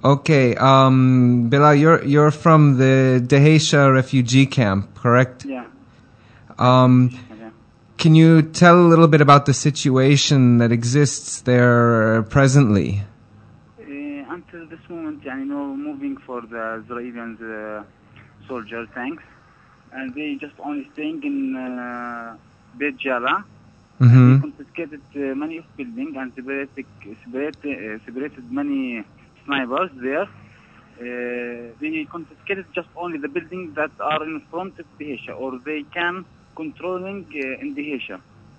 Okay, Bilal, you're from the Dheisheh refugee camp, correct? Yeah. Um, can you tell a little bit about the situation that exists there presently? Until this moment, moving for the Israeli soldier tanks, and they just only staying in Beit Jala. And they confiscated many of buildings and separated many snipers there. They confiscated just only the buildings that are in front of Dheisheh, or they can controlling in Dheisheh.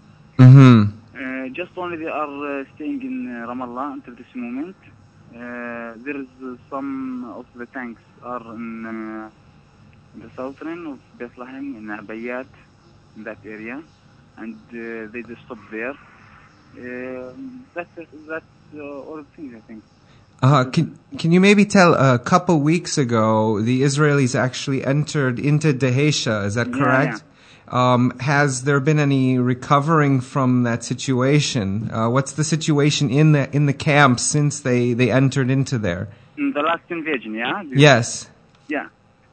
Just only they are staying in Ramallah until this moment. There is some of the tanks are in the southern of Bethlehem, in Abayat, in that area, and they just stop there. That's all the things, I think. Can you maybe tell, a couple weeks ago, the Israelis actually entered into Dheisheh, is that correct? Yeah. Has there been any recovering from that situation? What's the situation in the camp since they entered into there? In the last invasion, yeah? Yes. Yeah.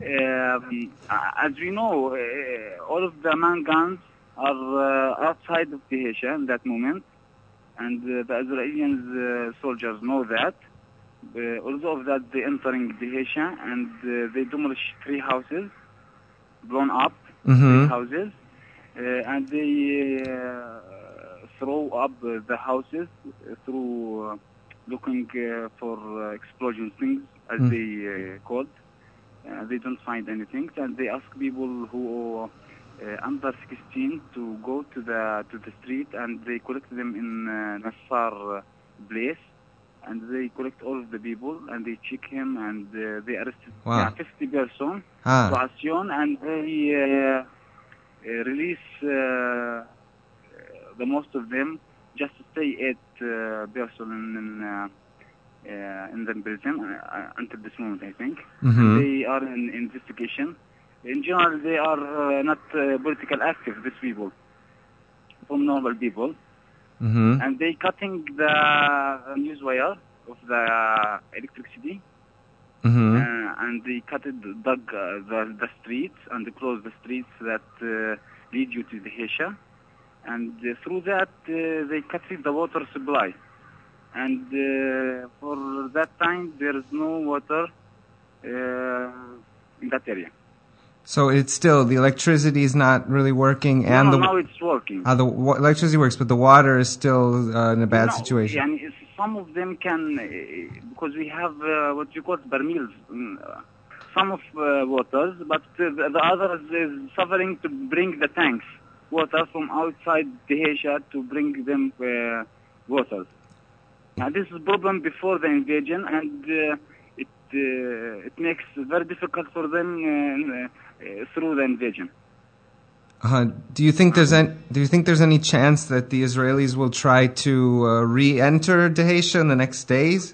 As we know, all of the man guns are outside of Dheisheh in that moment, and the Israeli soldiers know that. Although of that, they entering Dheisheh and they demolish 3 houses, blown up 3 houses, and they throw up the houses through looking for explosion things, as they called. They don't find anything, and they ask people who under 16 to go to the street, and they collect them in Nassar place, and they collect all of the people, and they check him, and they arrested 50 persons to Asyon, and they release the most of them, just to stay 8 persons in the prison until this moment, I think. They are in investigation. In general, they are not political active, these people, from normal people. And they cutting the news wire of the electricity, and they dug the streets and they closed the streets that lead you to the Dheisheh, and through that they cut the water supply, and for that time there is no water in that area. So it's still, the electricity is not really working, and now it's working. The electricity works, but the water is still in a bad situation. Some of them can, because we have what you call barmils, some of waters, but the others is suffering to bring the tanks, water from outside Dheisheh to bring them water. Now this is a problem before the invasion, and it makes it very difficult for them through the invasion. Do you think there's any chance that the Israelis will try to re-enter Dheisheh in the next days?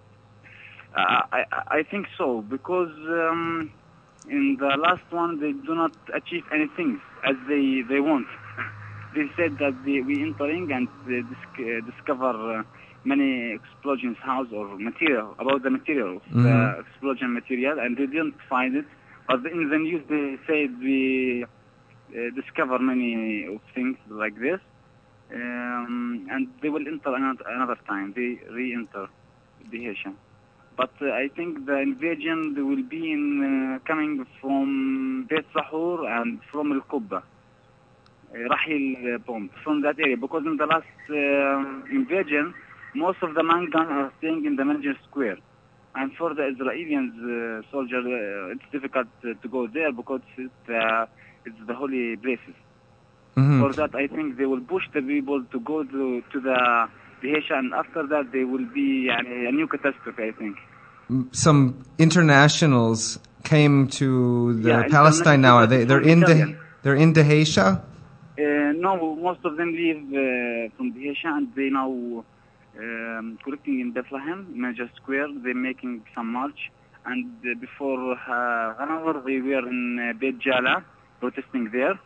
I think so, because in the last one they do not achieve anything as they want. They said that we entering and they discover many explosions house or material, about the material of the explosion material, and they didn't find it. But in the news they said we discover many of things like this, and they will enter another time. They re-enter Dheisheh. But I think the invasion they will be coming from Beit Sahur and from Al Qubba, Rahil bomb, from that area, because in the last invasion most of the man guns are staying in the Manager Square. And for the Israeli soldiers, it's difficult to go there because it's the holy places. For that, I think they will push the people to go to the Dheisheh, and after that, there will be a new catastrophe, I think. Some internationals came to Palestine now. They're in Dheisheh? No, most of them leave from Dheisheh, and they now collecting in Bethlehem, Manager Square. They're making some march, and before 1 hour they were in Beit Jala protesting there.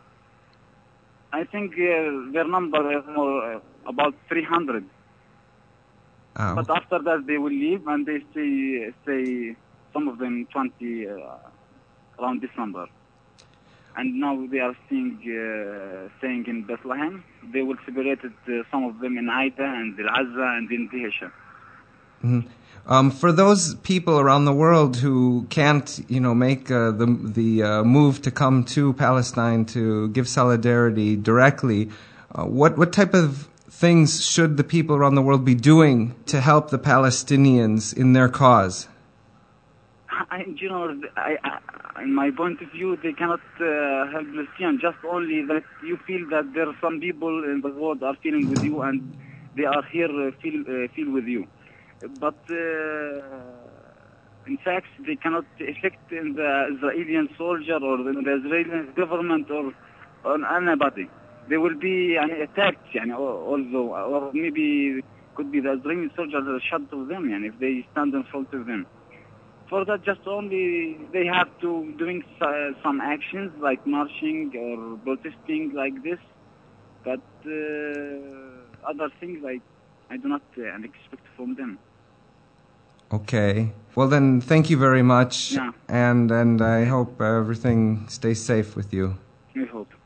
I think their number is more about 300. Oh. But after that, they will leave and they stay some of them 20 around December. And now they are staying in Bethlehem. They will separate some of them in Aida and Al Azza and in Dihesha. For those people around the world who can't, make the move to come to Palestine to give solidarity directly, what type of things should the people around the world be doing to help the Palestinians in their cause? In my point of view, they cannot help Palestinians. Just only that you feel that there are some people in the world are feeling with you, and they are here feel with you. But in fact, they cannot affect in the Israeli soldier or in the Israeli government or on anybody. They will be attacked, although, or maybe could be the Israeli soldiers shot to them, if they stand in front of them. For that, just only they have to doing some actions like marching or protesting like this, but other things I do not expect from them. Okay. Well then, thank you very much, Yeah. and I hope everything stays safe with you. I hope.